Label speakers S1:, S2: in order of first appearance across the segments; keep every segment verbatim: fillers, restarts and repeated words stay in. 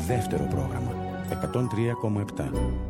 S1: δεύτερο πρόγραμμα, εκατόν τρία κόμμα επτά.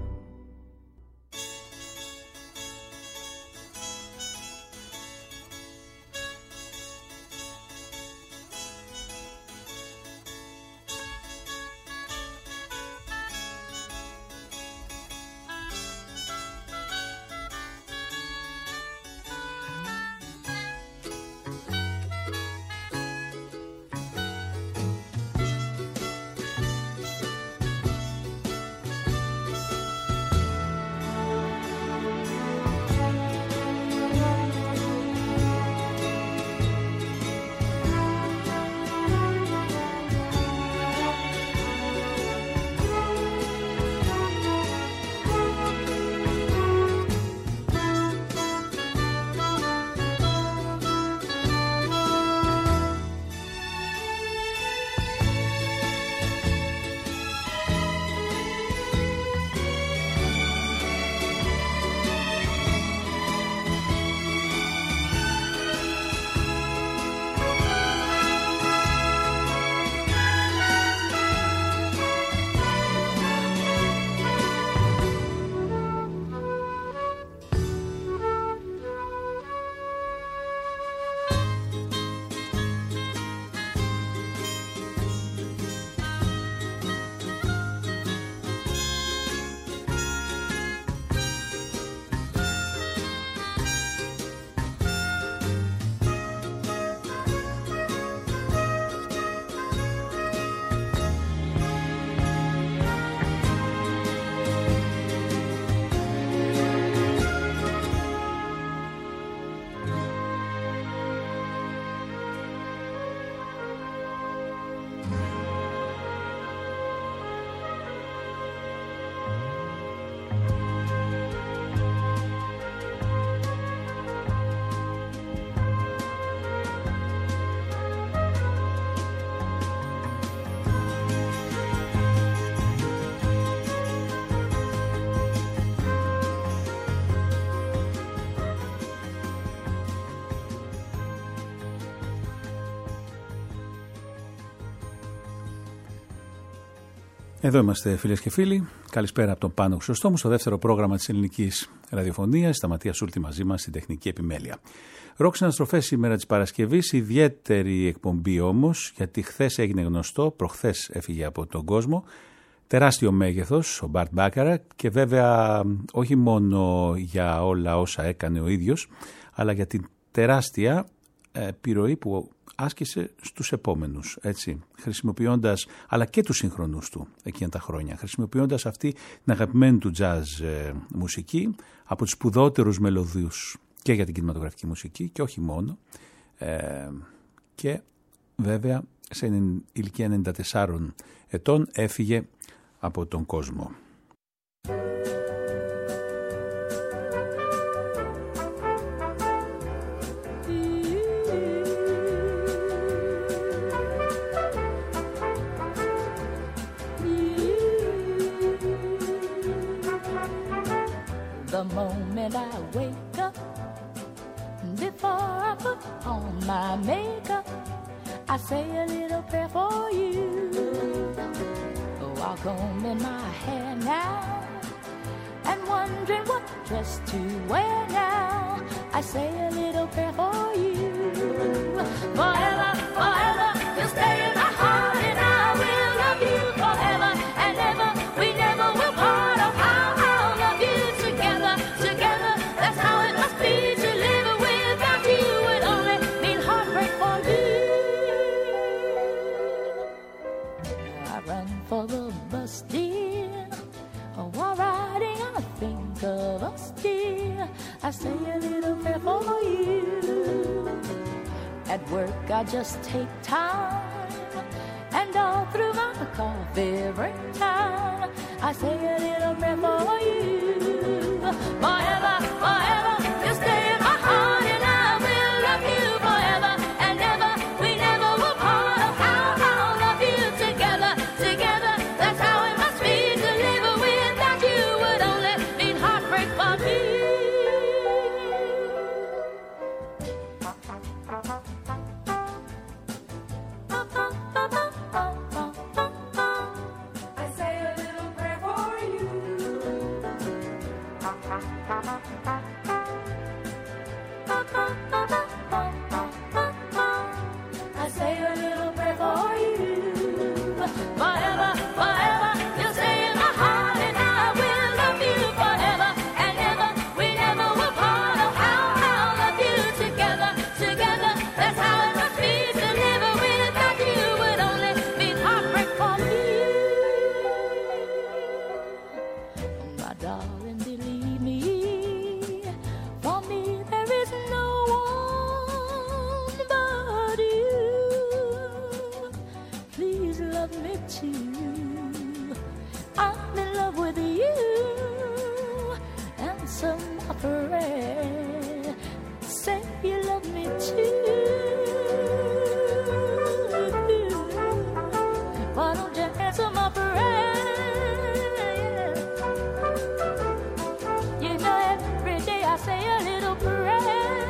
S2: Εδώ είμαστε, φίλες και φίλοι. Καλησπέρα από τον Πάνο Χρυσοστόμου στο δεύτερο πρόγραμμα της ελληνικής ραδιοφωνίας. Σταματία Σούλτη μαζί μας στην τεχνική επιμέλεια. Ροκ συναστροφές σήμερα της Παρασκευής, ιδιαίτερη εκπομπή όμως, γιατί χθες έγινε γνωστό, προχθές έφυγε από τον κόσμο. Τεράστιο μέγεθος ο Μπαρτ Μπάκαρακ και βέβαια όχι μόνο για όλα όσα έκανε ο ίδιος, αλλά για την τεράστια επιρροή που άσκησε στους επόμενους, έτσι, χρησιμοποιώντας, αλλά και τους συγχρονούς του εκείνα τα χρόνια, χρησιμοποιώντας αυτή την αγαπημένη του jazz ε, μουσική από τους σπουδότερους μελωδίους και για την κινηματογραφική μουσική και όχι μόνο, ε, και βέβαια σε ηλικία ενενήντα τεσσάρων ετών έφυγε από τον κόσμο.
S3: The moment I wake up, before I put on my makeup, I say a little prayer for you. While combing my hair now, and wondering what dress to wear now, I say a little prayer for you. Forever, forever, you'll stay in my heart, and I will love you forever and ever. We never will part. Oh, how I'll love you together, together. That's how it must be to live without you. Would only mean heartbreak for you. I run for the bus, dear. Oh, while riding, I think of us, dear. I say a little prayer for you. At work, I just take time, and all through my coffee break time, I say a little prayer for you. Forever, forever, you'll stay in my heart, and I will love you forever and ever. We never will part. Oh, how I'll love you together, together. That's how it must be to live without you. Would only mean heartbreak for me. forever, forever. You'll stay in my heart and I will love you forever and ever. We never will part. Oh, how I'll love you together, together. That's how it must be to live without you. Would only mean heartbreak for me. My darling, believe me, for me there is no one but you. Please love me too. I'm in love with you. Answer my prayer. Say you love me too. Why don't you answer my prayer? You know every day I say a little prayer.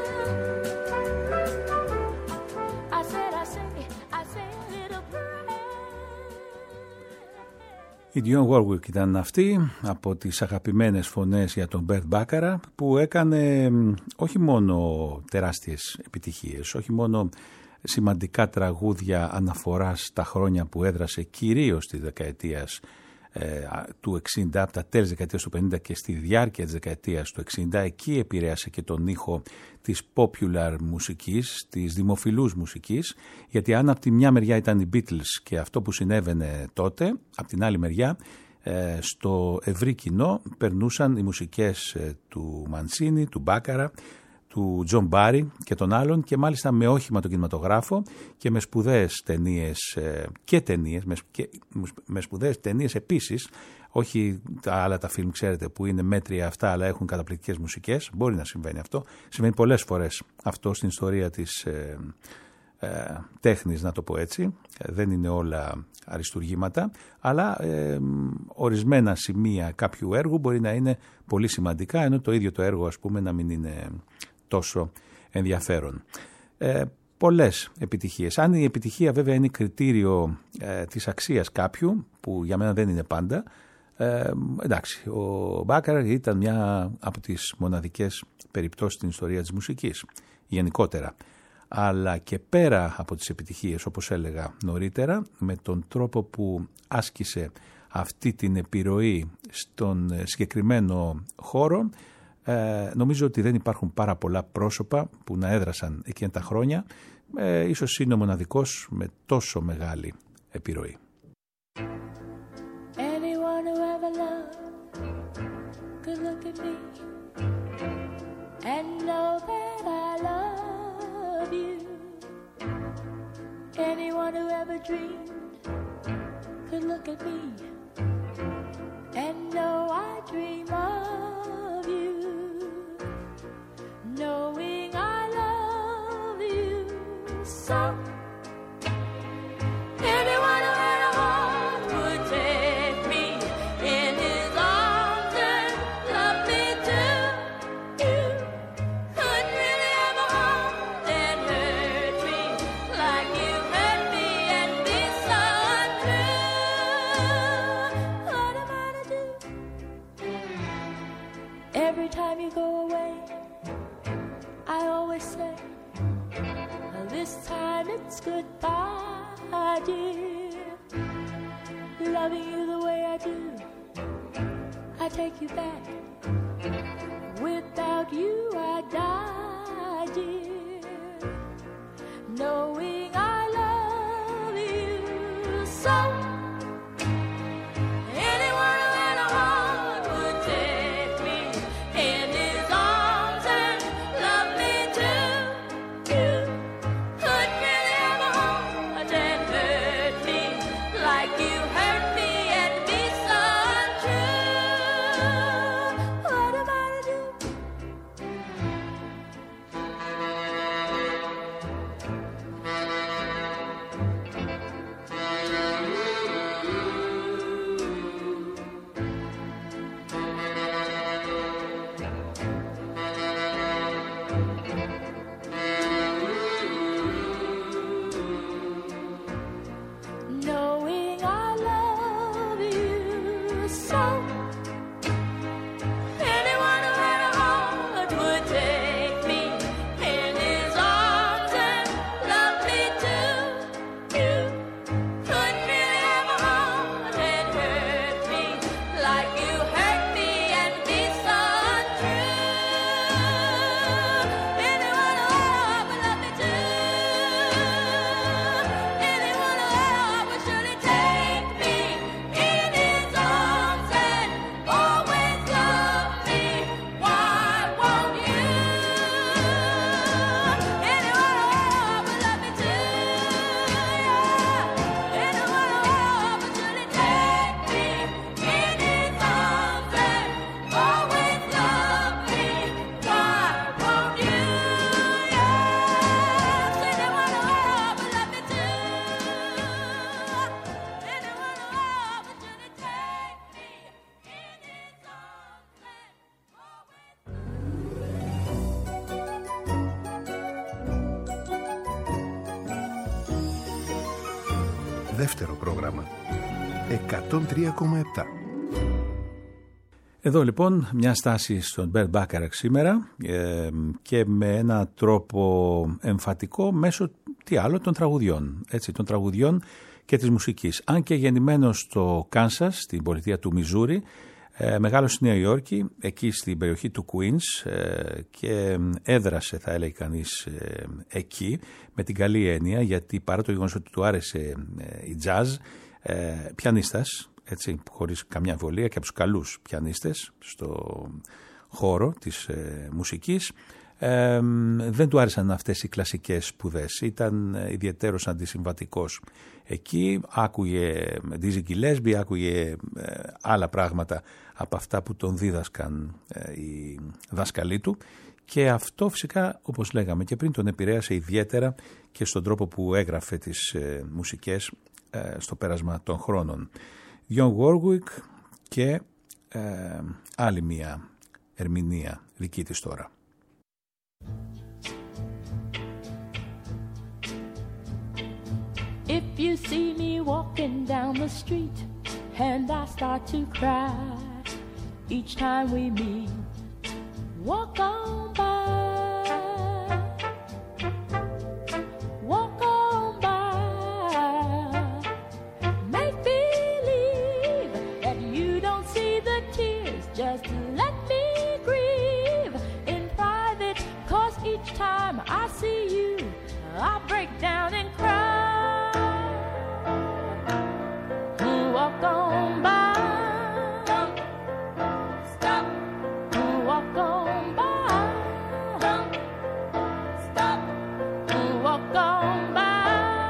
S3: I said I say, I say a little prayer.
S2: Η Dionne Warwick ήταν αυτή από τις αγαπημένες φωνές για τον Bert Bacharach, που έκανε μ, όχι μόνο τεράστιες επιτυχίες, όχι μόνο σημαντικά τραγούδια αναφοράς στα χρόνια που έδρασε, κυρίως της δεκαετίας ε, του εξήντα, από τα τέλη της δεκαετίας του πενήντα και στη διάρκεια της δεκαετίας του εξήντα. Εκεί επηρέασε και τον ήχο της popular μουσικής, της δημοφιλούς μουσικής, γιατί αν από τη μια μεριά ήταν οι Beatles και αυτό που συνέβαινε τότε, από την άλλη μεριά ε, στο ευρύ κοινό περνούσαν οι μουσικές ε, του Μαντσίνη, του Μπάκαρα, του Τζον Μπάρι και των άλλων, και μάλιστα με όχημα τον κινηματογράφο και με σπουδαίες ταινίες ε, και ταινίες, με, και, με σπουδαίες ταινίες επίσης, όχι τα άλλα τα φιλμ, ξέρετε, που είναι μέτρια αυτά αλλά έχουν καταπληκτικές μουσικές. Μπορεί να συμβαίνει αυτό, συμβαίνει πολλές φορές αυτό στην ιστορία της ε, ε, τέχνης, να το πω έτσι. Ε, δεν είναι όλα αριστουργήματα, αλλά ε, ορισμένα σημεία κάποιου έργου μπορεί να είναι πολύ σημαντικά, ενώ το ίδιο το έργο, ας πούμε, να μην είναι τόσο ενδιαφέρον. Ε, πολλές επιτυχίες. Αν η επιτυχία βέβαια είναι κριτήριο ε, της αξίας κάποιου, που για μένα δεν είναι πάντα, ε, εντάξει, ο Μπάκαρακ ήταν μια από τις μοναδικές περιπτώσεις στην ιστορία της μουσικής, γενικότερα. Αλλά και πέρα από τις επιτυχίες, όπως έλεγα νωρίτερα, με τον τρόπο που άσκησε αυτή την επιρροή στον συγκεκριμένο χώρο, ε, νομίζω ότι δεν υπάρχουν πάρα πολλά πρόσωπα που να έδρασαν εκείνα τα χρόνια. Ε, ίσως είναι ο μοναδικός με τόσο μεγάλη επιρροή.
S3: Anyone who ever loved could look at me and know that I love you. Anyone who ever dreamed could look at me and know I dream of you. Knowing I love you so. Anyone who had a heart would take me in his arms and love me too. You couldn't really have a heart and hurt me like you hurt me and be so untrue. What am I to do? Every time you go away, I always say, this time it's goodbye, dear. Loving you the way I do, I take you back. Without you I die, dear. Knowing I love you so. Anyone who had a heart would take me in his arms and love me too. You couldn't really have a heart and hurt me like you hurt me and be so untrue. What am I to do?
S4: δεύτερο πρόγραμμα. εκατόν τρία κόμμα επτά.
S2: Εδώ λοιπόν μια στάση στον Burt Bacharach σήμερα ε, και με έναν τρόπο εμφατικό μέσω τι άλλο των τραγουδιών, έτσι, των τραγουδιών και της μουσικής. Αν και γεννημένος στο Κάνσας, στην πολιτεία του Μιζούρι, ε, μεγάλος στη Νέα Υόρκη, εκεί στην περιοχή του Queens ε, και έδρασε, θα έλεγε κανείς, ε, εκεί με την καλή έννοια, γιατί παρά το γεγονός ότι του άρεσε ε, η jazz, ε, πιανίστας, έτσι, χωρίς καμιά αμφιβολία και από τους καλούς πιανίστες στο χώρο της ε, μουσικής, ε, δεν του άρεσαν αυτές οι κλασικές σπουδές. Ήταν ε, ιδιαιτέρως αντισυμβατικός. Εκεί άκουγε Dizzy Gillespie, άκουγε ε, άλλα πράγματα από αυτά που τον δίδασκαν ε, οι δάσκαλοι του, και αυτό φυσικά, όπως λέγαμε και πριν, τον επηρέασε ιδιαίτερα και στον τρόπο που έγραφε τις ε, μουσικές ε, στο πέρασμα των χρόνων. Dionne Warwick και ε, άλλη μία ερμηνεία δική της τώρα.
S3: If you see me walking down the street and I start to cry each time we meet, walk on by, walk on by, make believe that you don't see the tears, just let me grieve in private, 'cause each time I see you I break down and cry. Walk on by, don't stop. Walk on by, don't stop. Walk on by.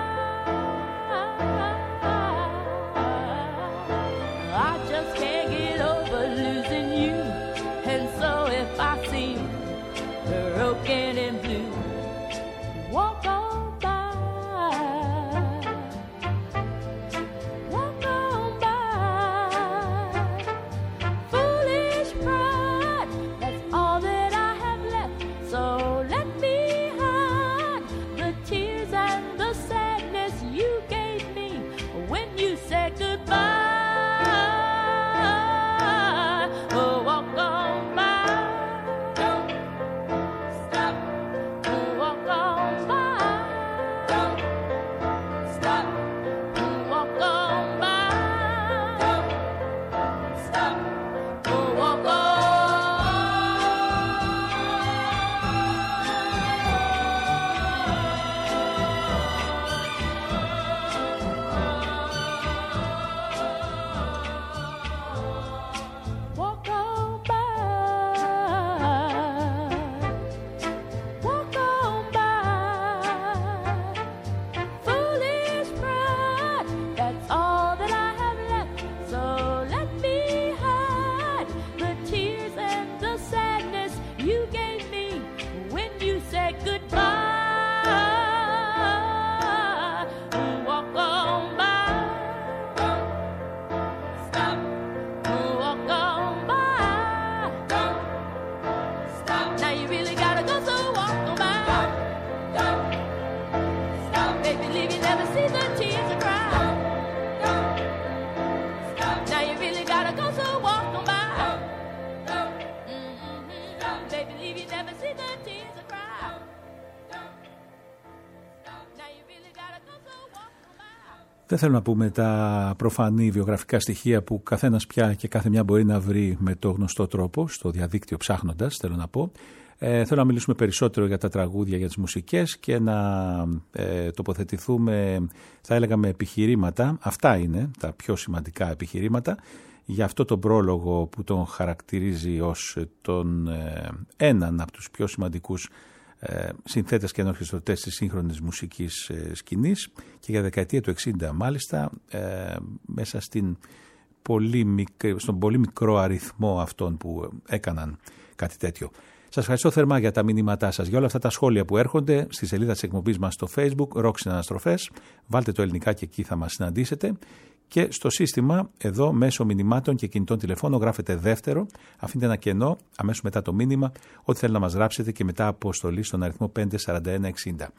S3: I just can't get over losing you, and so if I seem broken and blue, walk on.
S2: Δεν θέλω να πούμε τα προφανή βιογραφικά στοιχεία που καθένας πια και κάθε μια μπορεί να βρει με το γνωστό τρόπο, στο διαδίκτυο ψάχνοντας, θέλω να πω. Ε, θέλω να μιλήσουμε περισσότερο για τα τραγούδια, για τις μουσικές και να ε, τοποθετηθούμε, θα έλεγα, με επιχειρήματα. Αυτά είναι τα πιο σημαντικά επιχειρήματα για αυτό τον πρόλογο που τον χαρακτηρίζει ως τον ε, έναν από τους πιο σημαντικούς Ε, συνθέτες και ενορχιστρωτές της σύγχρονης μουσικής ε, σκηνής, και για δεκαετία του εξήντα μάλιστα ε, μέσα στην πολύ μικρ, στον πολύ μικρό αριθμό αυτών που έκαναν κάτι τέτοιο. Σας ευχαριστώ θερμά για τα μηνύματά σας, για όλα αυτά τα σχόλια που έρχονται στη σελίδα της εκπομπής μας στο Facebook, Rock Συναναστροφές. Βάλτε το ελληνικά και εκεί θα μας συναντήσετε. Και στο σύστημα, εδώ μέσω μηνυμάτων και κινητών τηλεφώνων, γράφετε δεύτερο, αφήνετε ένα κενό αμέσως μετά το μήνυμα, ό,τι θέλει να μας γράψετε, και μετά αποστολή στον αριθμό πέντε τέσσερα ένα έξι μηδέν.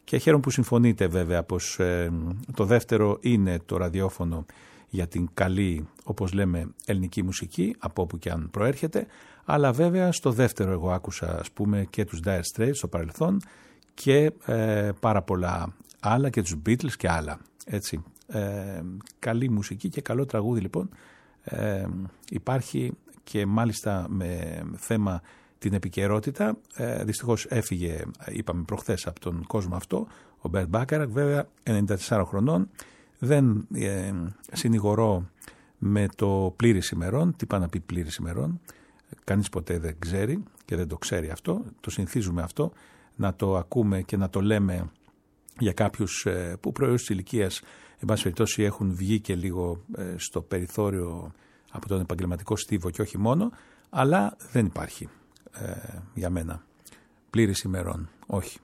S2: Και χαίρομαι που συμφωνείτε βέβαια πως ε, το δεύτερο είναι το ραδιόφωνο για την καλή, όπως λέμε, ελληνική μουσική, από όπου και αν προέρχεται, αλλά βέβαια στο δεύτερο εγώ άκουσα, ας πούμε, και τους Dire Straits στο παρελθόν και ε, πάρα πολλά άλλα, και τους Beatles και άλλα, έτσι. Ε, καλή μουσική και καλό τραγούδι λοιπόν ε, υπάρχει, και μάλιστα με θέμα την επικαιρότητα. Ε, δυστυχώς έφυγε, είπαμε προχθές, από τον κόσμο αυτό ο Μπέρτ Μπάκαρακ, βέβαια ενενήντα τεσσάρων χρονών. Δεν ε, συνηγορώ με το πλήρης ημερών. Τι πάει να πει πλήρης ημερών? Κανείς ποτέ δεν ξέρει και δεν το ξέρει αυτό. Το συνηθίζουμε αυτό, να το ακούμε και να το λέμε για κάποιους ε, που προϊόντος της ηλικίας, εν πάση περιπτώσει, έχουν βγει και λίγο ε, στο περιθώριο από τον επαγγελματικό στίβο και όχι μόνο, αλλά δεν υπάρχει ε, για μένα πλήρης ημερών, όχι.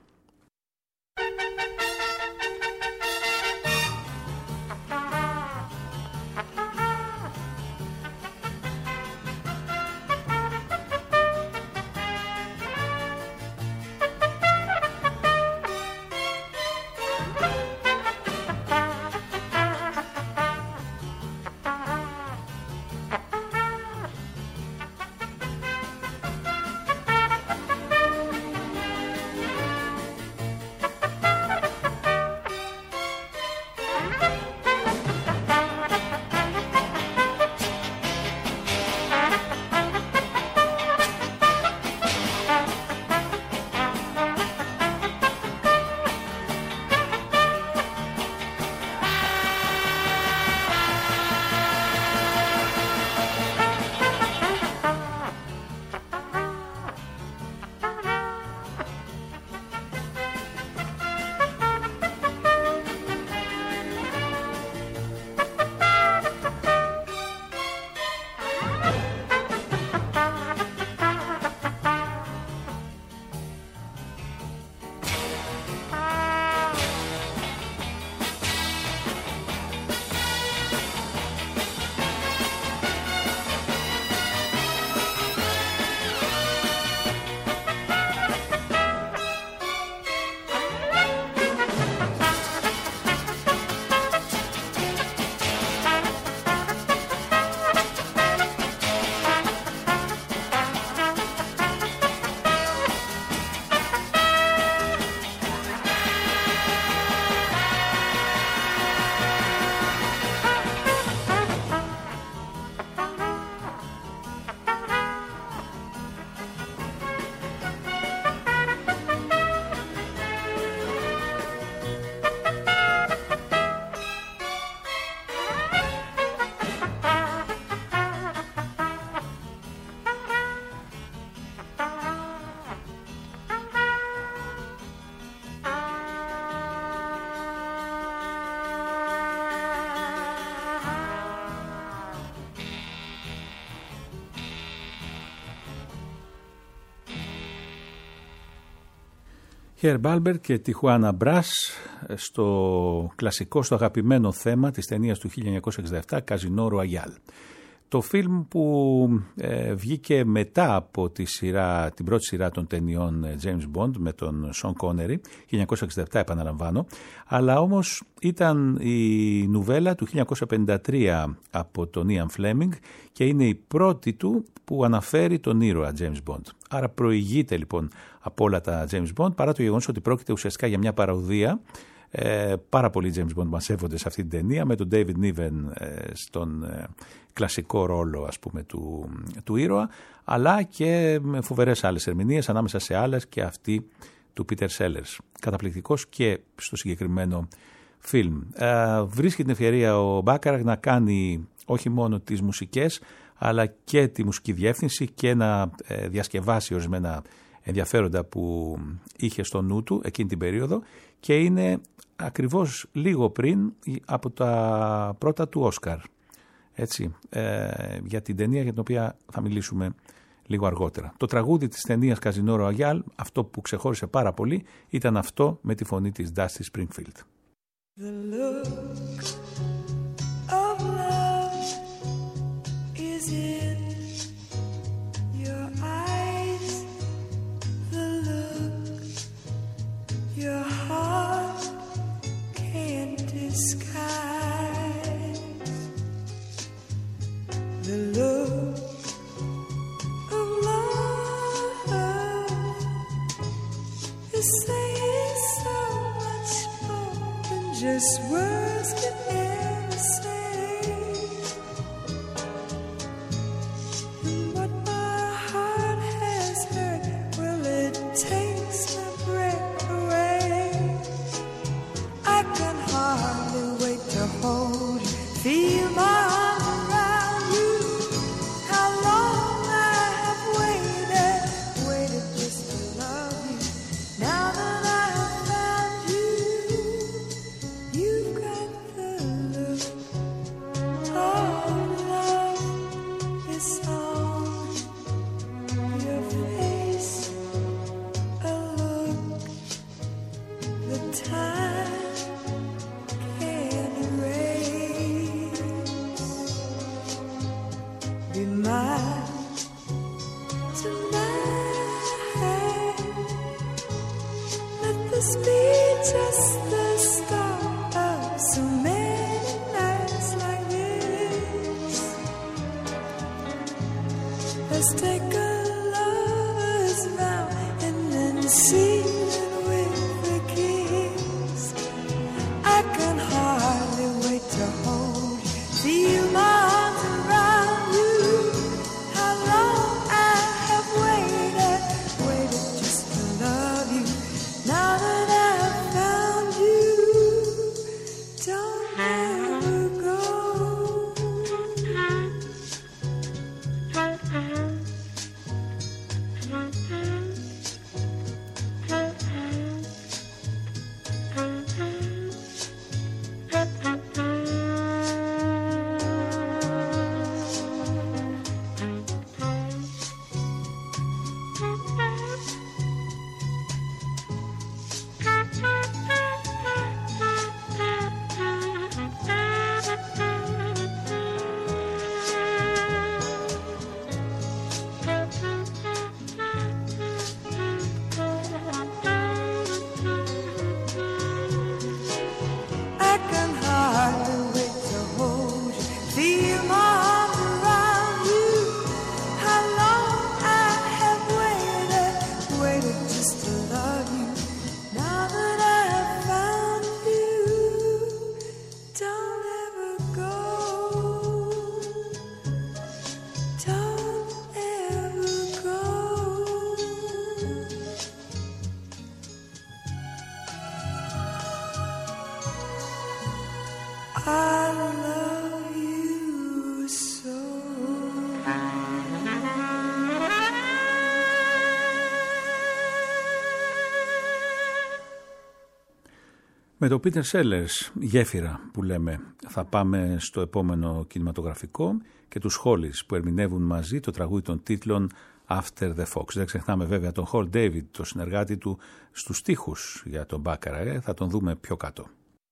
S2: Herb Alpert και Tijuana Brass στο κλασικό, στο αγαπημένο θέμα της ταινίας του χίλια εννιακόσια εξήντα επτά, Casino Royale. Το φιλμ που ε, βγήκε μετά από τη σειρά, την πρώτη σειρά των ταινιών James Bond με τον Sean Connery, χίλια εννιακόσια εξήντα επτά επαναλαμβάνω, αλλά όμως ήταν η νουβέλα του χίλια εννιακόσια πενήντα τρία από τον Ian Fleming και είναι η πρώτη του που αναφέρει τον ήρωα James Bond. Άρα προηγείται λοιπόν από όλα τα James Bond, παρά το γεγονός ότι πρόκειται ουσιαστικά για μια παροδία. Ε, πάρα πολλοί James Bond μασεύονται σε αυτή την ταινία, με τον David Niven ε, στον ε, κλασικό ρόλο, ας πούμε, του, του ήρωα, αλλά και με φοβερές άλλες ερμηνείες, ανάμεσα σε άλλες και αυτή του Peter Sellers. Καταπληκτικός και στο συγκεκριμένο φιλμ. Ε, βρίσκει την ευκαιρία ο Μπάκαρακ να κάνει όχι μόνο τις μουσικές, αλλά και τη μουσική διεύθυνση και να ε, διασκευάσει ορισμένα ενδιαφέροντα που είχε στο νου του εκείνη την περίοδο, και είναι ακριβώς λίγο πριν από τα πρώτα του Όσκαρ, έτσι, ε, για την ταινία για την οποία θα μιλήσουμε λίγο αργότερα. Το τραγούδι της ταινίας Casino Royale, αυτό που ξεχώρισε πάρα πολύ, ήταν αυτό με τη φωνή της Dusty Springfield.
S5: The look of love is in your eyes. The look your heart skies. The look of love is saying so much more than just words can ever say. And what my heart has heard, well, it takes my breath away. I can hardly wait to hold you, feel my arm around you. How long I have waited, waited just to love you. Now that I have found you, you've got the look of love is on your face, a look the time can't erase. Be mine tonight. Let this be just the start of so many nights like this. Let's take a lover's vow and then seal it with a kiss. I can hardly wait to hold you, feel my arms around you. How long I have waited, waited just to love you. Now that I have found you, don't ever go. I can hardly wait to hold you, feel my arms around you. How long I have waited, waited just to love you. Now that I have found you, don't ever go. Don't ever go. I love you so.
S2: Με το Peter Sellers, γέφυρα που λέμε, θα πάμε στο επόμενο κινηματογραφικό και τους Hollies που ερμηνεύουν μαζί το τραγούδι των τίτλων After the Fox. Δεν ξεχνάμε βέβαια τον Hall David, το συνεργάτη του στους στίχους για τον Baccarat, ε, θα τον δούμε πιο κάτω.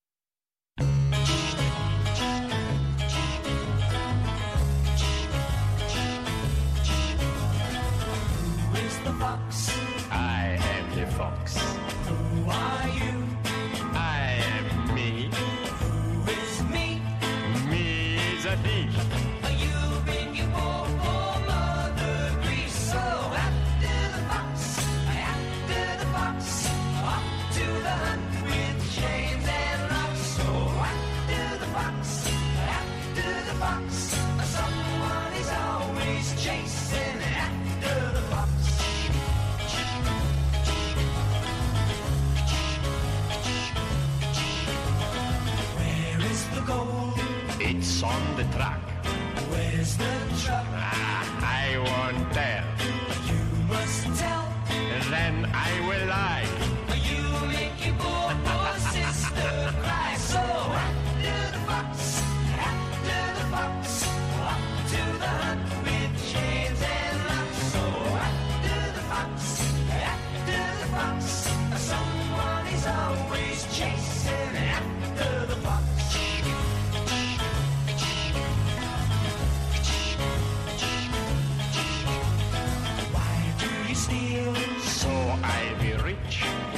S6: I am the fox. Who are you? I am me. Who is me? Me is a thief.
S7: You bring your poor, poor mother grief. So after the fox, after the fox, off to the hunt with chains and locks. So after the fox, after the fox, someone is always chasing after the fox. Where is the gold?
S6: It's on the track.
S7: Where's the truck?
S6: Ah, I won't tell.
S7: You must tell.
S6: Then I will lie.
S7: You make your poor, poor sister cry. So after the fox, after the fox, up to the hunt with chains and locks. So after the fox, after the fox, someone is always chasing after the fox. Why do you steal?
S6: So I be rich.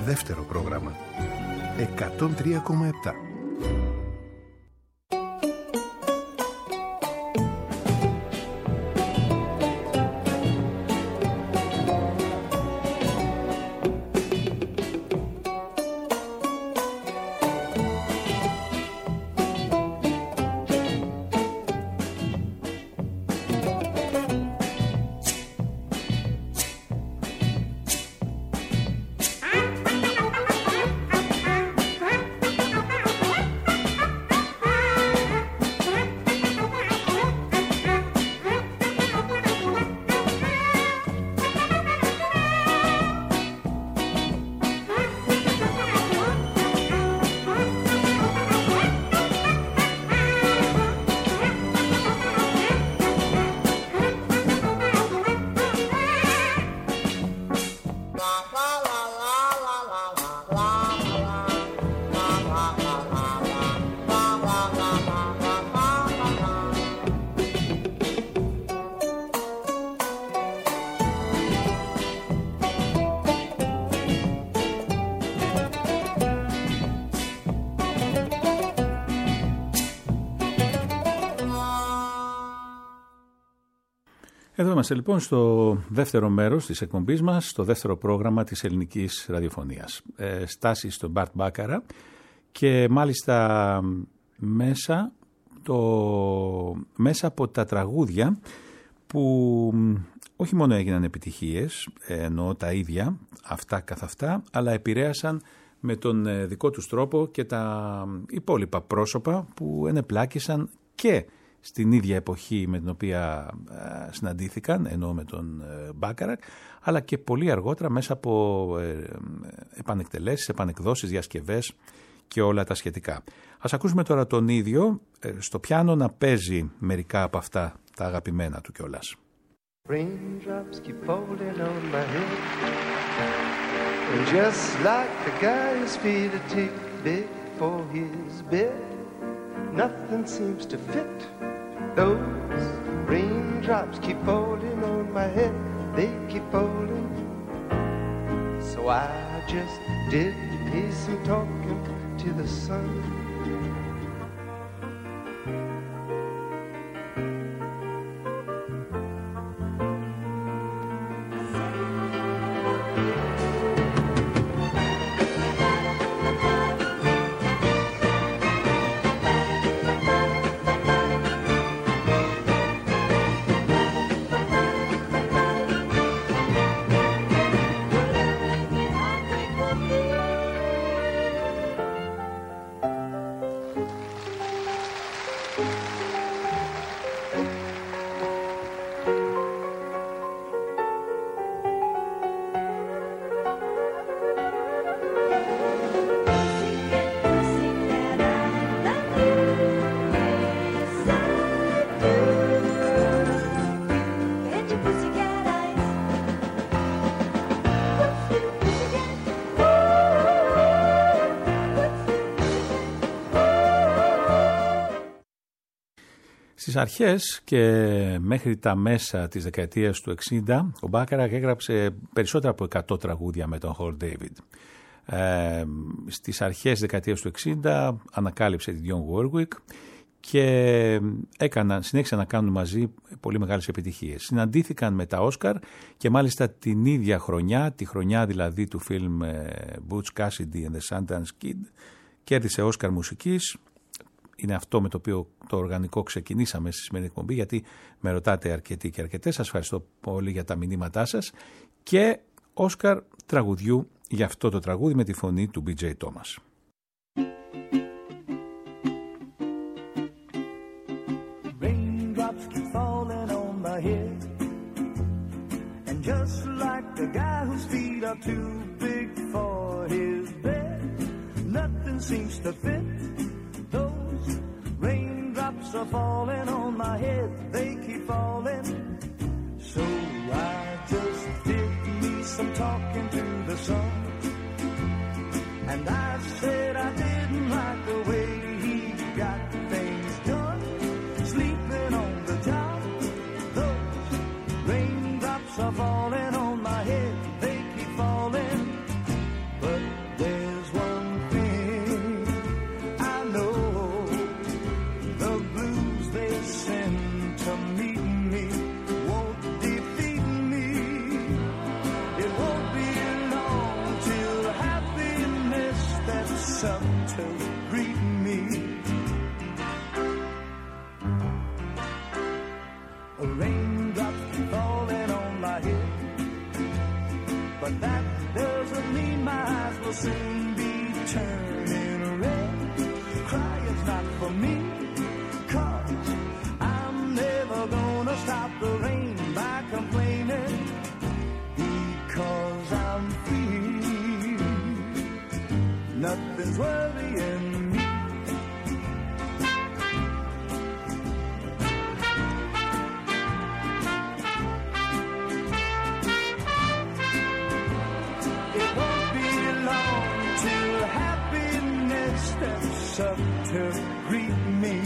S4: δεύτερο πρόγραμμα. εκατόν τρία κόμμα επτά.
S2: Εδώ είμαστε λοιπόν στο δεύτερο μέρος της εκπομπής μας, στο δεύτερο πρόγραμμα της ελληνικής ραδιοφωνίας. Ε, στάση στον Μπαρτ Μπάκαρα και μάλιστα μέσα, το, μέσα από τα τραγούδια που όχι μόνο έγιναν επιτυχίες, εννοώ τα ίδια, αυτά καθ' αυτά, αλλά επηρέασαν με τον δικό τους τρόπο και τα υπόλοιπα πρόσωπα που ενεπλάκησαν και στην ίδια εποχή με την οποία ε, συναντήθηκαν, ενώ με τον ε, Μπάκαρακ, αλλά και πολύ αργότερα μέσα από ε, επανεκτελέσεις, επανεκδόσεις, διασκευές και όλα τα σχετικά. Ας ακούσουμε τώρα τον ίδιο ε, στο πιάνο να παίζει μερικά από αυτά τα αγαπημένα του κιόλας.
S8: Raindrops keep falling on my head, and just like the guy whose feet are too big for his bed, nothing seems to fit. Those raindrops keep falling on my head, they keep falling. So I just did me some talking to the sun.
S2: Στις αρχές και μέχρι τα μέσα της δεκαετίας του εξήντα, ο Μπάκαρακ έγραψε περισσότερα από εκατό τραγούδια με τον Χολ Ντέιβιντ. Ε, στις αρχές της δεκαετίας του εξήντα ανακάλυψε τη Dionne Warwick και έκαναν, συνέχισαν να κάνουν μαζί πολύ μεγάλες επιτυχίες. Συναντήθηκαν με τα Όσκαρ και μάλιστα την ίδια χρονιά, τη χρονιά δηλαδή του φιλμ Butch Cassidy and the Sundance Kid, κέρδισε Όσκαρ μουσικής. Είναι αυτό με το οποίο το οργανικό ξεκινήσαμε στη σημερινή εκπομπή, γιατί με ρωτάτε αρκετοί και αρκετές. Σας ευχαριστώ πολύ για τα μηνύματά σας. Και Όσκαρ τραγουδιού για αυτό το τραγούδι με τη φωνή του μπι τζέι Thomas.
S9: Raindrops keep falling on my head, and just like the guy whose feet are too big for his bed, nothing seems to fit. Those raindrops are falling on my head, they keep falling. So I just did me some talking to the sun, and I said I didn't like the way he got things done, sleeping on the job. Those raindrops are falling on my head, they keep falling. But Sumter's greeting me. Raindrops keep falling on my head, but that doesn't mean my eyes will soon be turning red. Crying's not for me, 'cause I'm never gonna stop the rain by complaining, because I'm free. Nothing's worrying me. It won't be long till happiness steps up to greet me.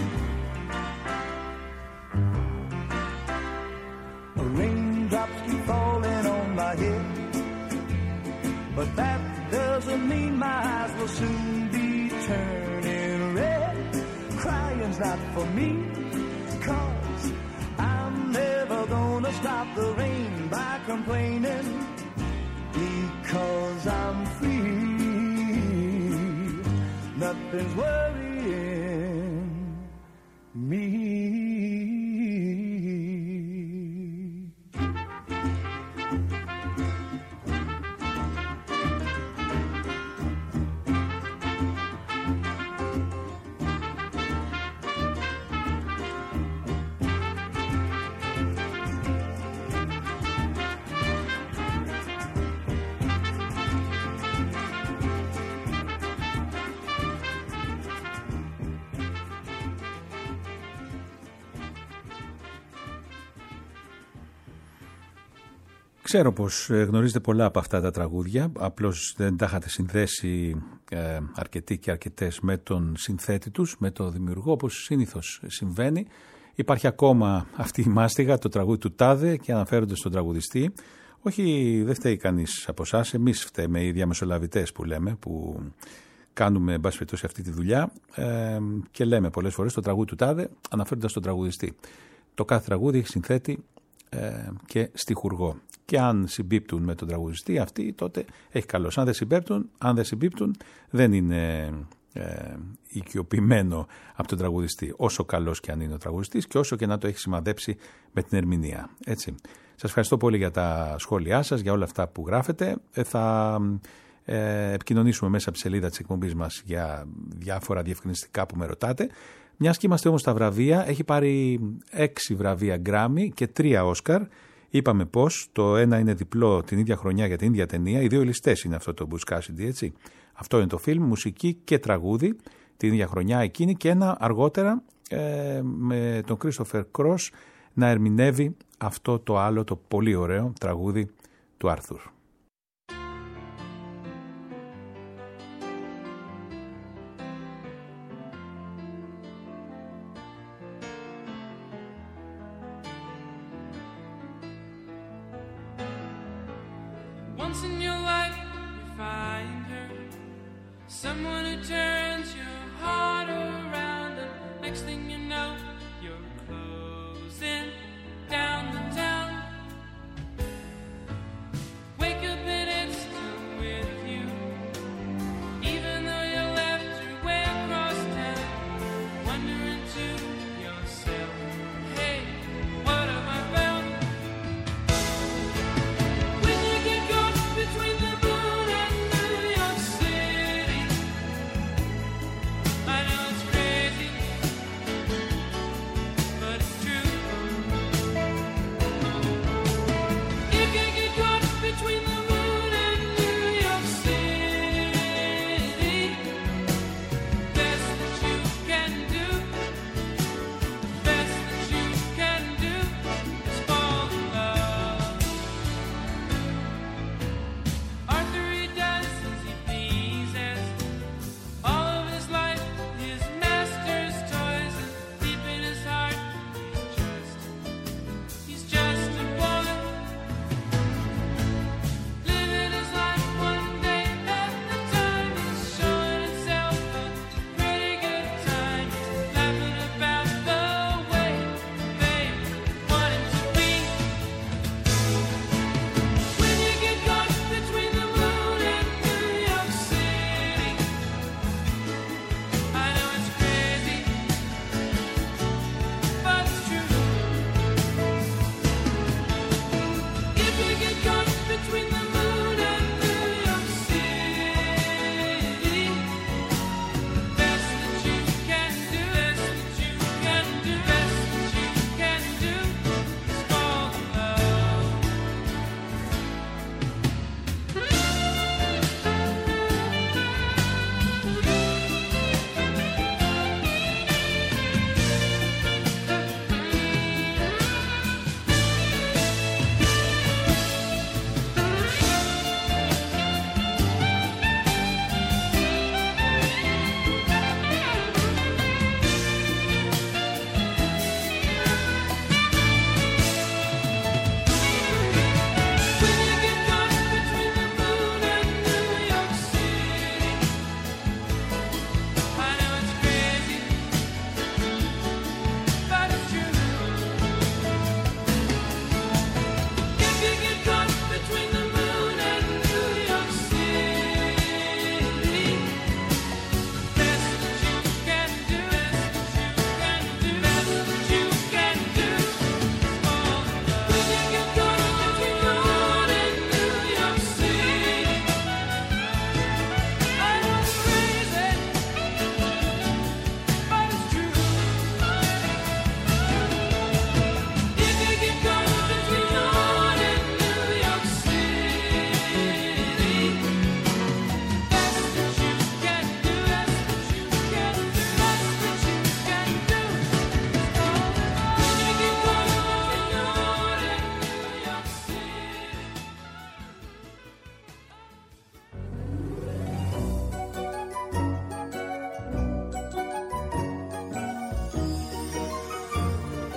S9: Raindrops keep falling on my head, but that doesn't mean my eyes will soon be turning red. Crying's not for me, 'cause I'm never gonna stop the rain by complaining, because I'm free. Nothing's worrying me.
S2: Ξέρω πως γνωρίζετε πολλά από αυτά τα τραγούδια, απλώς δεν τα είχατε συνδέσει ε, αρκετοί και αρκετές με τον συνθέτη τους, με τον δημιουργό, όπως συνήθως συμβαίνει. Υπάρχει ακόμα αυτή η μάστιγα, το τραγούδι του Τάδε, και αναφέρονται στον τραγουδιστή. Όχι, δεν φταίει κανείς από εσάς, εμείς φταίμε οι διαμεσολαβητές που λέμε, που κάνουμε εν πάση περιπτώσει αυτή τη δουλειά ε, και λέμε πολλές φορές το τραγούδι του Τάδε αναφέροντας τον τραγουδιστή. Το κάθε τραγούδι έχει συνθέτη ε, και στιχουργό. Και αν συμπίπτουν με τον τραγουδιστή αυτοί, τότε έχει καλώς. Αν δεν συμπίπτουν, αν δεν συμπίπτουν δεν είναι ε, οικειοποιημένο από τον τραγουδιστή. Όσο καλός και αν είναι ο τραγουδιστής και όσο και να το έχει σημαδέψει με την ερμηνεία. Έτσι. Σας ευχαριστώ πολύ για τα σχόλιά σας, για όλα αυτά που γράφετε. Ε, θα ε, επικοινωνήσουμε μέσα από τη σελίδα της εκπομπής μας για διάφορα διευκρινιστικά που με ρωτάτε. Μιας και είμαστε όμως στα βραβεία, έχει πάρει έξι βραβεία Γκράμι και τρία Όσκαρ. Είπαμε πως το ένα είναι διπλό την ίδια χρονιά για την ίδια ταινία. Οι δύο ληστές είναι αυτό το Butch Cassidy, έτσι. Αυτό είναι το φιλμ, μουσική και τραγούδι την ίδια χρονιά εκείνη, και ένα αργότερα ε, με τον Christopher Cross να ερμηνεύει αυτό το άλλο το πολύ ωραίο τραγούδι του Άρθουρ.
S10: Once in your life you find her, someone who turns your heart around, and next thing you know you're closing down the town. Wake up and it's still with you, even though you left your way across town. Wondering to yourself, hey, what have I found? When you get caught between the moon and New York City, I know it's crazy,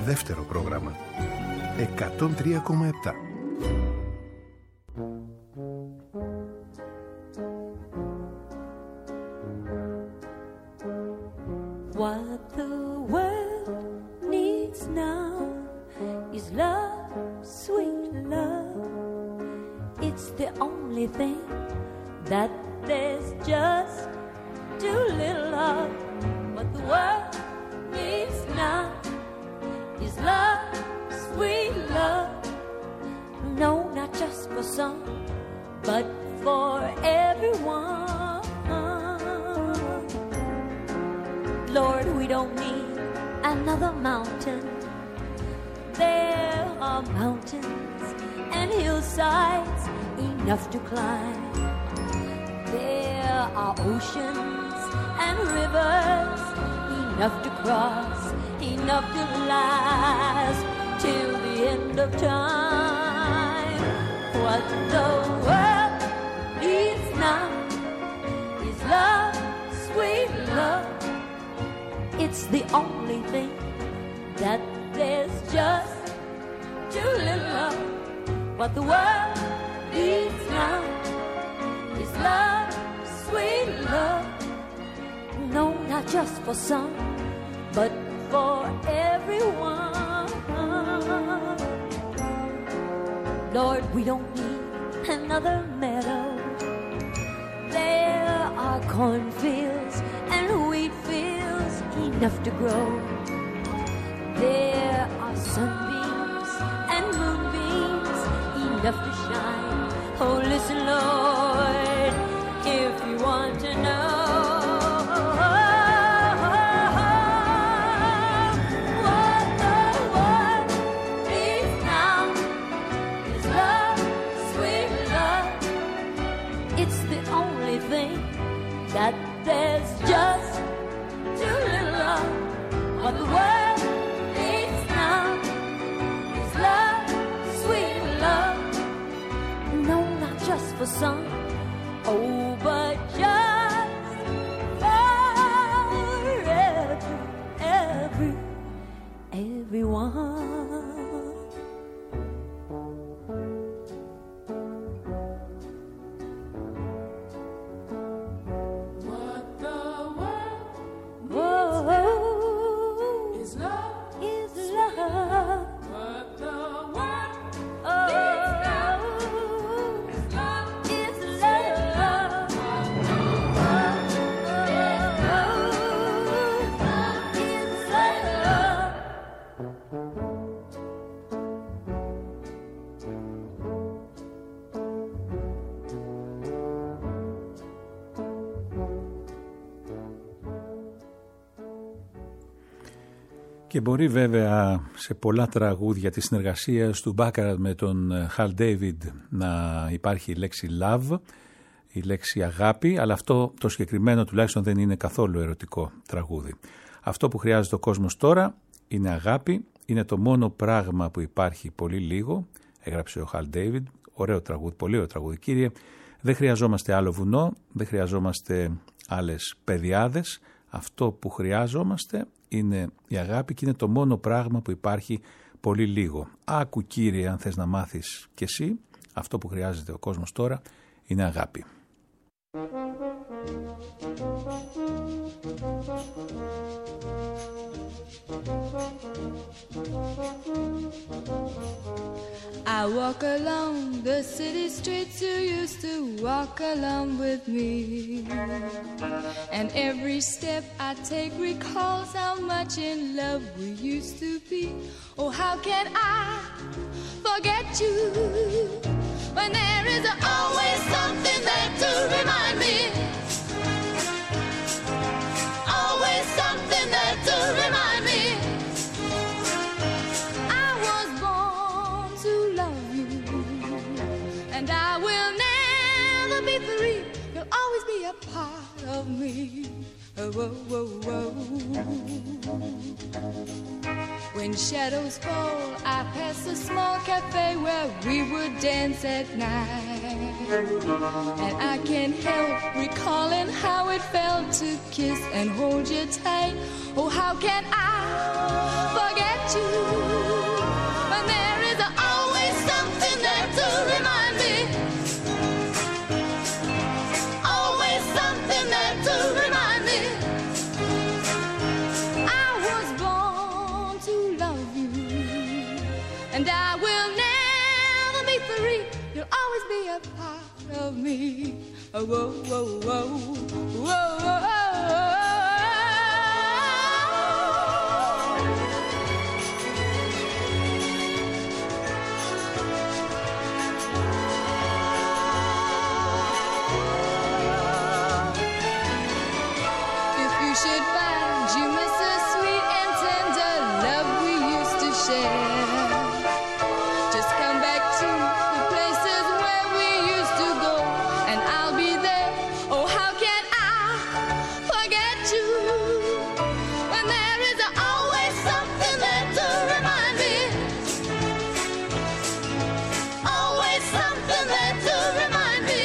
S4: δεύτερο πρόγραμμα. εκατόν τρία κόμμα επτά.
S3: What the world needs now is love, sweet love. It's the only thing that there's just too little of. What the world needs now is love, sweet love. No, not just for some, but for everyone. Lord, we don't need another mountain. There are mountains and hillsides enough to climb. There are oceans and rivers enough to cross, enough to last till the end of time. What the world needs now is love, sweet love. It's the only thing that there's just too little of. What the world needs now is love, sweet love. No, not just for some, but for everyone. Lord, we don't need another meadow. There are cornfields and wheat fields enough to grow. There are sunbeams and moonbeams enough to shine. Oh, listen, Lord, if you want to know. What the world needs now is love, sweet love. It's the only thing that there's just too little of. What the world needs now is love, sweet love. No, not just for some, oh, but just for every, every, everyone.
S2: Και μπορεί βέβαια σε πολλά τραγούδια της συνεργασίας του Μπάκαρατ με τον Hal David να υπάρχει η λέξη love, η λέξη αγάπη, αλλά αυτό το συγκεκριμένο τουλάχιστον δεν είναι καθόλου ερωτικό τραγούδι. Αυτό που χρειάζεται ο κόσμος τώρα είναι αγάπη, είναι το μόνο πράγμα που υπάρχει πολύ λίγο, έγραψε ο Hal David, ωραίο τραγούδι, πολύ ωραίο τραγούδι κύριε, δεν χρειαζόμαστε άλλο βουνό, δεν χρειαζόμαστε άλλες παιδιάδες, αυτό που χρειάζομαστε είναι η αγάπη και είναι το μόνο πράγμα που υπάρχει πολύ λίγο. Άκου κύριε αν θες να μάθεις κι εσύ, αυτό που χρειάζεται ο κόσμος τώρα είναι αγάπη.
S11: I walk along the city streets, you used to walk along with me. And every step I take recalls how much in love we used to be. Oh, how can I forget you when there is always something there to remind me? Always something there to remind me. And I will never be free. You'll always be a part of me. Oh, whoa, whoa, whoa. When shadows fall, I pass a small cafe where we would dance at night. And I can't help recalling how it felt to kiss and hold you tight. Oh, how can I forget you when there is always something there to remind me? Always something there to remind me. I was born to love you, and I will never be free. You'll always be a part of me. Oh, whoa, whoa, whoa, whoa, whoa. If you should find you miss the sweet and tender love we used to share, just come back to the places where we used to go, and I'll be there. Oh, how can I forget you when there is always something there to remind me? Always something there to remind me.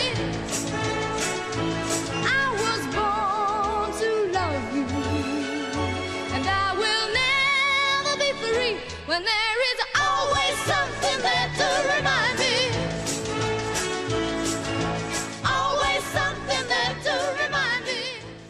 S11: I was born to love you, and I will never be free when there is always something there to remind me. Always something there to remind me.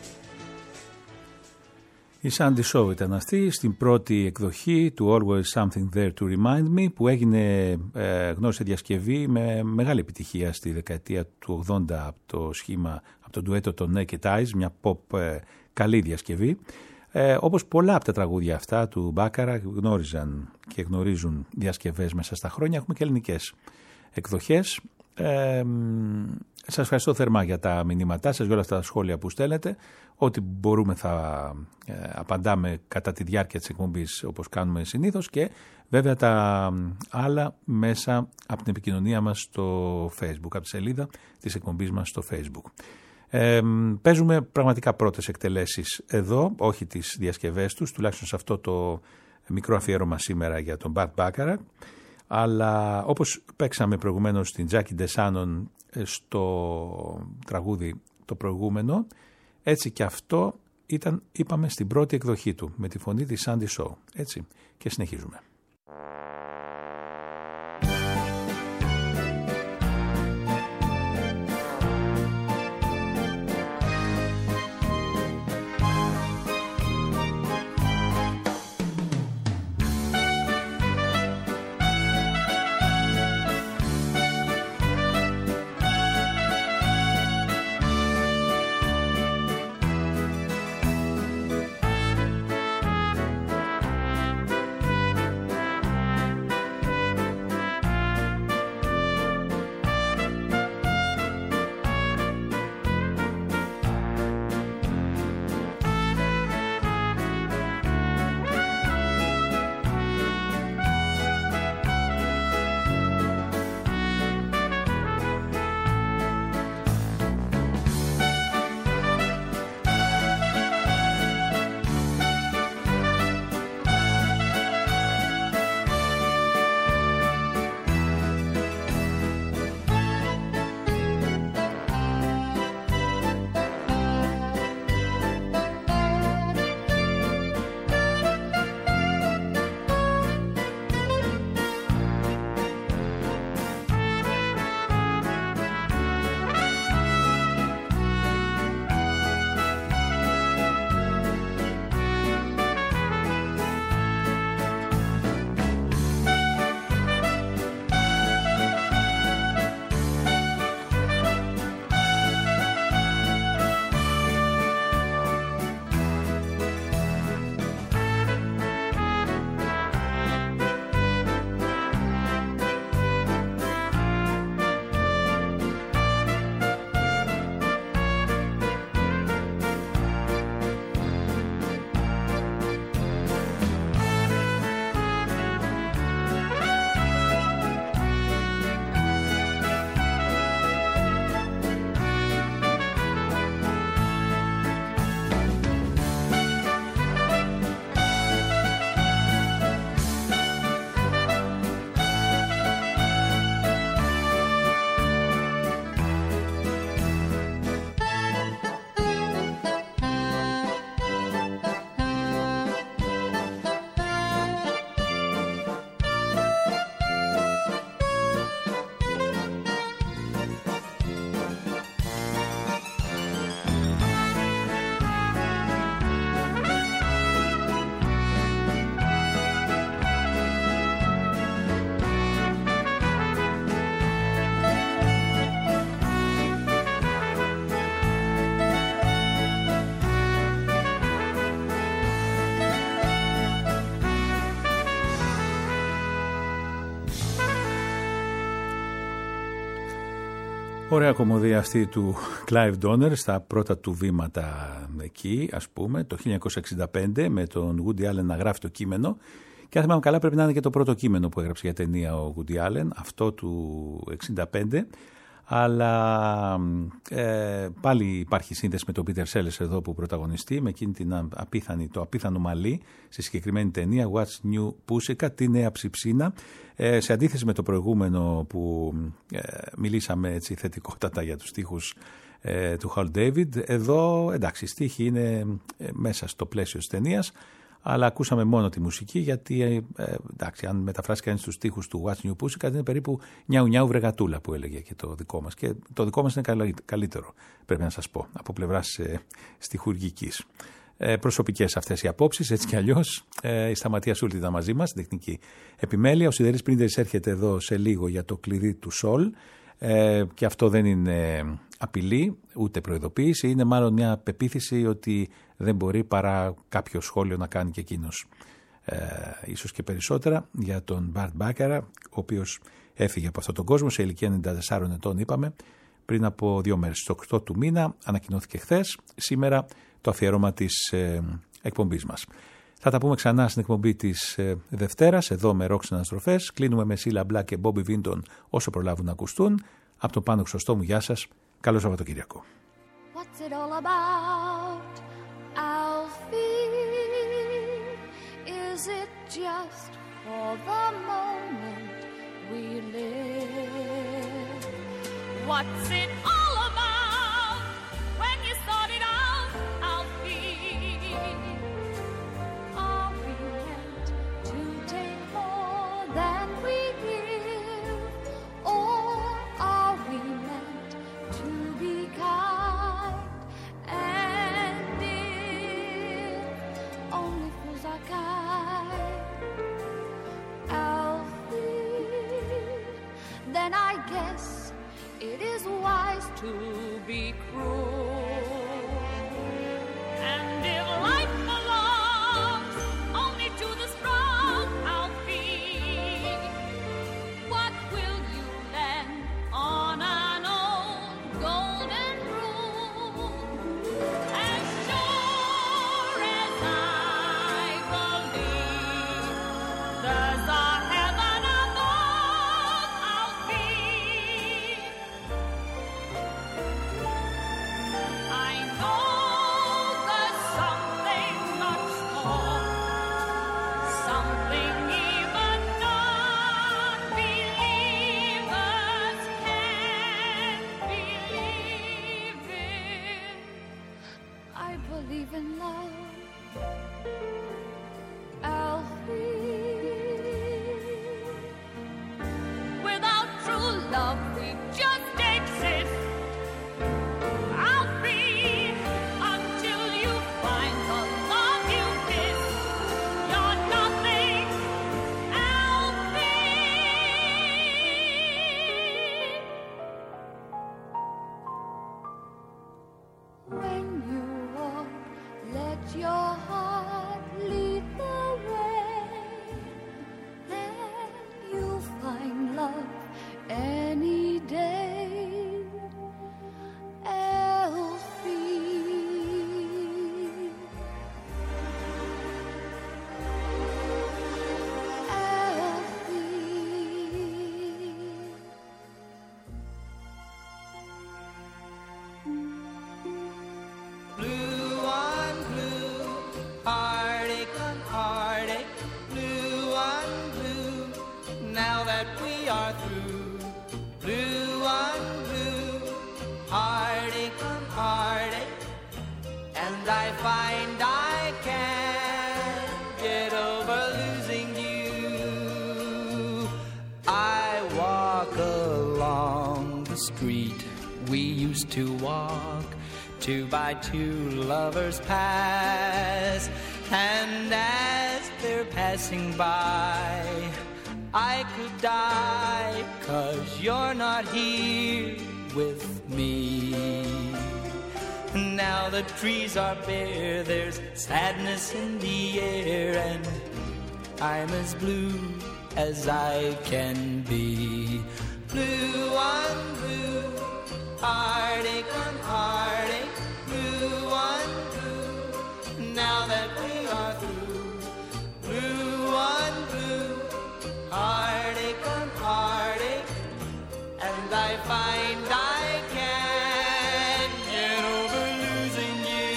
S2: Η Sandy Shaw ήταν αυτή στην πρώτη εκδοχή του Always Something There to Remind Me, που έγινε ε, γνώρισε διασκευή με μεγάλη επιτυχία στη δεκαετία του ογδόντα από το σχήμα, από το ντουέτο των Naked Eyes, μια pop ε, καλή διασκευή. Ε, όπως πολλά από τα τραγούδια αυτά του Μπάκαρα γνώριζαν και γνωρίζουν διασκευές μέσα στα χρόνια, έχουμε και ελληνικές εκδοχές. Ε, σας ευχαριστώ θερμά για τα μηνύματά σας, για όλα αυτά τα σχόλια που στέλνετε. Ό,τι μπορούμε θα ε, απαντάμε κατά τη διάρκεια της εκπομπής, όπως κάνουμε συνήθως, και βέβαια τα άλλα μέσα από την επικοινωνία μας στο Facebook, από τη σελίδα της εκπομπής μας στο Facebook. Ε, παίζουμε πραγματικά πρώτες εκτελέσεις εδώ, όχι τις διασκευές τους, τουλάχιστον σε αυτό το μικρό αφιέρωμα σήμερα για τον Burt Bacharach, αλλά όπως παίξαμε προηγουμένως στην Jackie DeShannon στο τραγούδι το προηγούμενο, έτσι και αυτό ήταν, είπαμε, στην πρώτη εκδοχή του με τη φωνή της Sandy Shaw. Έτσι, και συνεχίζουμε.
S5: Thank
S2: Ωραία κομμωδία αυτή του Clive Donner στα πρώτα του βήματα εκεί, ας πούμε, το χίλια εννιακόσια εξήντα πέντε, με τον Woody Allen να γράφει το κείμενο. Και αν θυμάμαι καλά, πρέπει να είναι και το πρώτο κείμενο που έγραψε για ταινία ο Woody Allen, αυτό του εξήντα πέντε. Αλλά ε, πάλι υπάρχει σύνδεση με τον Peter Sellers εδώ που πρωταγωνιστεί, με εκείνη την απίθανη, το απίθανο μαλλί στη συγκεκριμένη ταινία What's New Pussycat, τη νέα ψιψίνα, ε, σε αντίθεση με το προηγούμενο που ε, μιλήσαμε έτσι θετικότατα για τους στίχους ε, του Hal David. Εδώ εντάξει, οι στίχοι είναι ε, μέσα στο πλαίσιο της ταινίας, αλλά ακούσαμε μόνο τη μουσική γιατί, ε, εντάξει, αν μεταφράσει κανείς τους στίχους του What's New Pussycat είναι περίπου νιάου νιάου βρεγατούλα που έλεγε και το δικό μας. Και το δικό μας είναι καλύτερο, πρέπει να σας πω, από πλευράς ε, στιχουργικής. Ε, προσωπικές αυτές οι απόψεις, έτσι κι αλλιώς. Ε, η Σταματία Σούλτη ήταν μαζί μας, στην τεχνική επιμέλεια. Ο Σιδερής Πρίντερης έρχεται εδώ σε λίγο για το κλειδί του Σολ. Ε, και αυτό δεν είναι απειλή, ούτε προειδοποίηση, είναι μάλλον μια πεποίθηση ότι δεν μπορεί παρά κάποιο σχόλιο να κάνει και εκείνος. Ε, ίσως και περισσότερα για τον Μπαρτ Μπάκαρα, ο οποίος έφυγε από αυτόν τον κόσμο σε ηλικία ενενήντα τεσσάρων ετών, είπαμε, πριν από δύο μέρες. Στις οκτώ του μήνα ανακοινώθηκε χθες, σήμερα το αφιέρωμα της ε, εκπομπής μας. Θα τα πούμε ξανά στην εκπομπή της ε, Δευτέρας, εδώ με Ρόξ Αναστροφές. Κλείνουμε με Σίλα Μπλακ και Μπόμπι Βίντον όσο προλάβουν να ακουστούν. Από το Πάνο Χρυσοστόμου, γεια σας. Καλό Σαββατοκύριακο.
S3: What's it all about, Alfie? Is it just for the moment we live? What's it all about when you sort it out, Alfie? Are we meant to take more than we give? Or are we meant to be kind? And if only fools are kind, Alfie, then I guess it is wise to be cruel. And if life belongs only to the strong, Alfie, what will you lend on an old golden rule? As sure as I believe there's a heaven above, Alfie, I know there's something much more, something even non-believers can't believe in. I believe in love, Alfie. Without true love, we just exist, Alfie, until you find the love you miss. You're nothing, Alfie. When you walk, let your heart lead the way, then you'll find love any day, Alfie.
S7: Blue on blue, heartache on heartache, blue on blue, now that we are through. Blue on blue, heartache on heartache, and I find I can't get over losing you. I walk along the street we used to walk, two by two lovers pass, and as they're passing by, I could die, 'cause you're not here with me. Now the trees are bare, there's sadness in the air, and I'm as blue as I can be. Blue on blue,
S12: heartache on heartache, blue on blue. Now that we are through, blue on blue, heartache on heartache, and I find I can't get over losing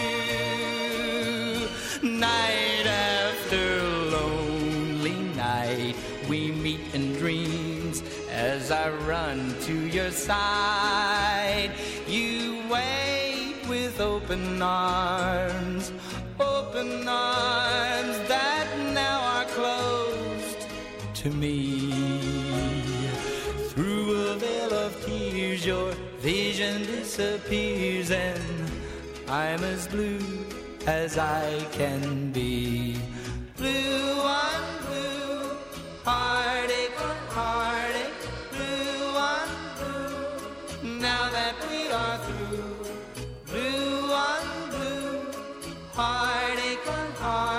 S12: you. Night after lonely night, we meet in dreams as I run to your side. You wait with open arms, open arms that now are closed to me. Through a veil of tears your vision disappears, and I'm as blue as I can be. Blue on blue, heartache on heartache, blue on blue. Now that we are through, blue on blue, heartache on heartache.